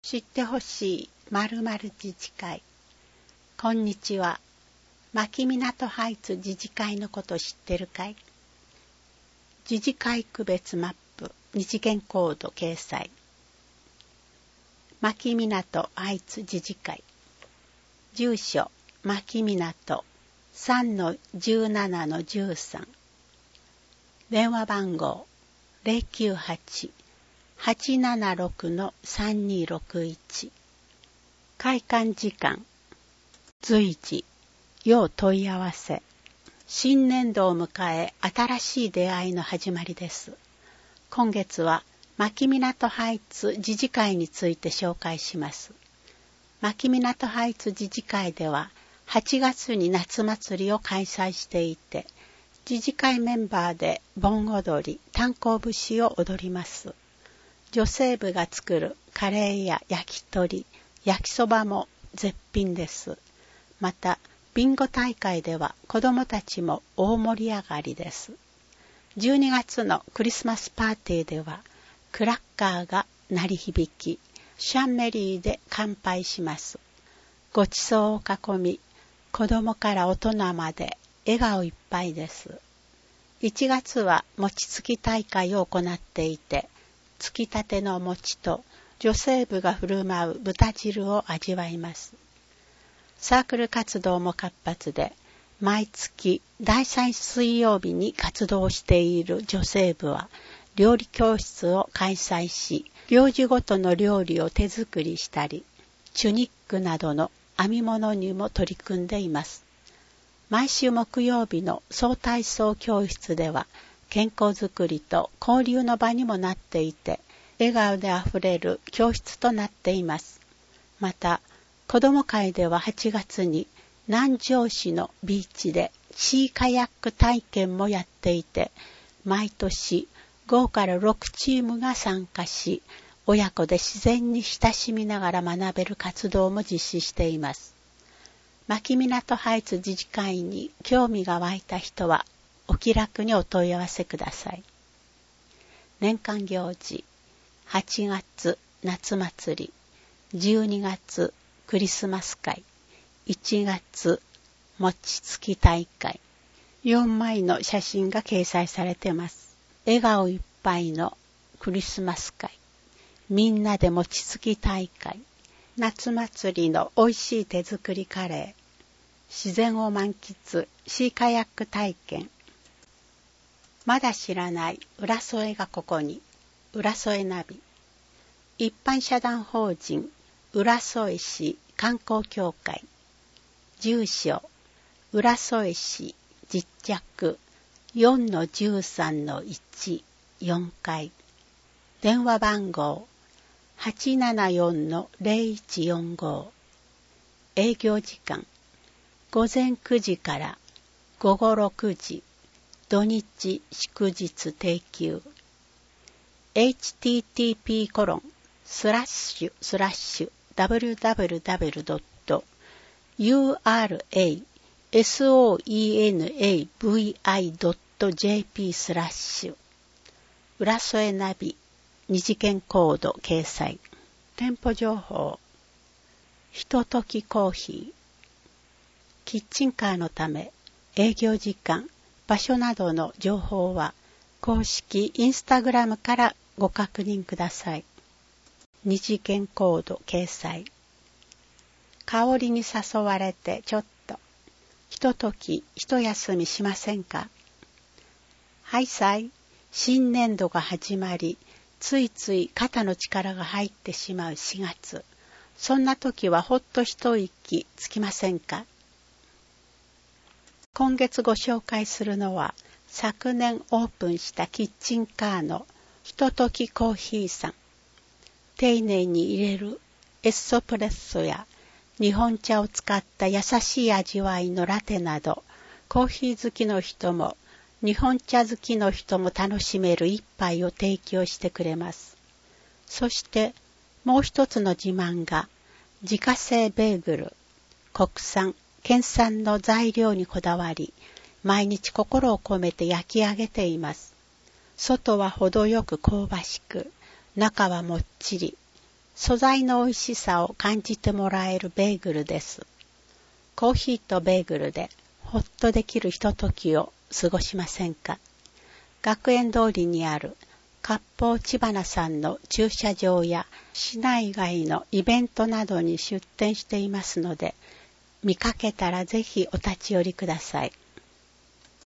知ってほしい〇〇自治会。こんにちは。牧港ハイツ自治会のこと知ってるかい？自治会区別マップ、二次元コード掲載。牧港ハイツ自治会。住所、牧港 3-17-13。電話番号 098-876-3261。開館時間、随時、要問い合わせ。新年度を迎え、新しい出会いの始まりです。今月は、牧港ハイツ自治会について紹介します。牧港ハイツ自治会では、8月に夏祭りを開催していて、自治会メンバーで盆踊り、炭鉱節を踊ります。女性部が作るカレーや焼き鳥、焼きそばも絶品です。また、ビンゴ大会では子どもたちも大盛り上がりです。12月のクリスマスパーティーでは、クラッカーが鳴り響き、シャンメリーで乾杯します。ごちそうを囲み、子どもから大人まで笑顔いっぱいです。1月は餅つき大会を行っていて、つきたての餅と女性部が振る舞う豚汁を味わいます。サークル活動も活発で、毎月第3水曜日に活動している女性部は、料理教室を開催し、行事ごとの料理を手作りしたり、チュニックなどの編み物にも取り組んでいます。毎週木曜日の総体操教室では、健康づくりと交流の場にもなっていて、笑顔であふれる教室となっています。また、子ども会では8月に南城市のビーチでシーカヤック体験もやっていて、毎年5から6チームが参加し、親子で自然に親しみながら学べる活動も実施しています。牧港ハイツ自治会に興味が湧いた人はお気楽にお問い合わせください。年間行事、8月夏祭り、12月クリスマス会、1月餅つき大会、4枚の写真が掲載されています。笑顔いっぱいのクリスマス会、みんなで餅つき大会、夏祭りの美味しい手作りカレー、自然を満喫シーカヤック体験、まだ知らない浦添がここに、浦添ナビ、一般社団法人浦添市観光協会、住所浦添市実着 4-13-1 4階、電話番号 874-0145、営業時間午前9時から午後6時、土日祝日定休。http://www.urasoenavi.jp/ 浦添ナビ二次元コード掲載。店舗情報、ひとときコーヒー、キッチンカーのため営業時間、場所などの情報は公式インスタグラムからご確認ください。二次元コード掲載。香りに誘われてちょっと、ひととき一休みしませんか？はいさい、新年度が始まり、ついつい肩の力が入ってしまう4月。そんな時はほっと一息つきませんか？今月ご紹介するのは、昨年オープンしたキッチンカーのひとときコーヒーさん。丁寧に入れるエスプレッソや日本茶を使った優しい味わいのラテなど、コーヒー好きの人も日本茶好きの人も楽しめる一杯を提供してくれます。そしてもう一つの自慢が自家製ベーグル、国産、県産の材料にこだわり、毎日心を込めて焼き上げています。外は程よく香ばしく、中はもっちり、 素材の美味しさを感じてもらえるベーグルです。コーヒーとベーグルでほっとできるひとときを過ごしませんか。学園通りにある割烹ちばなさんの駐車場や市内外のイベントなどに出店していますので、見かけたらぜひお立ち寄りください。